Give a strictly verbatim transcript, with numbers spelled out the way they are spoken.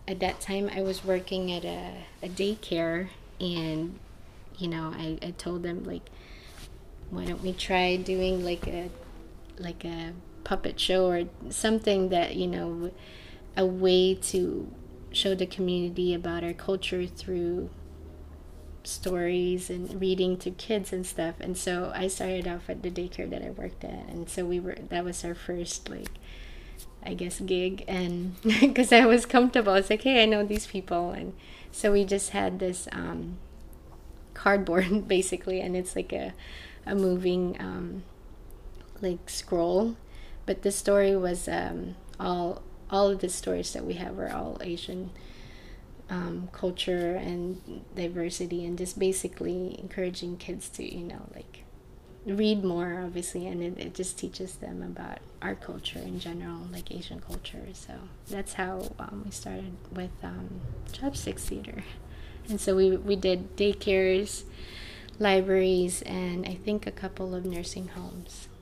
at that time I was working at a, a daycare, and you know, I, I told them like, why don't we try doing like a like a puppet show or something that, you know, a way to show the community about our culture through stories and reading to kids and stuff. And so I started off at the daycare that I worked at, and so we were that was our first, like, I guess, gig. And because I was comfortable, it's like, hey, I know these people. And so we just had this um, cardboard basically, and it's like a a moving um, like scroll, but the story was um, all all of the stories that we have were all Asian um, culture and diversity, and just basically encouraging kids to, you know, like, read more, obviously, and it, it just teaches them about our culture in general, like Asian culture. So that's how um, we started with um, Chopsticks Theater. And so we, we did daycares, libraries, and I think a couple of nursing homes.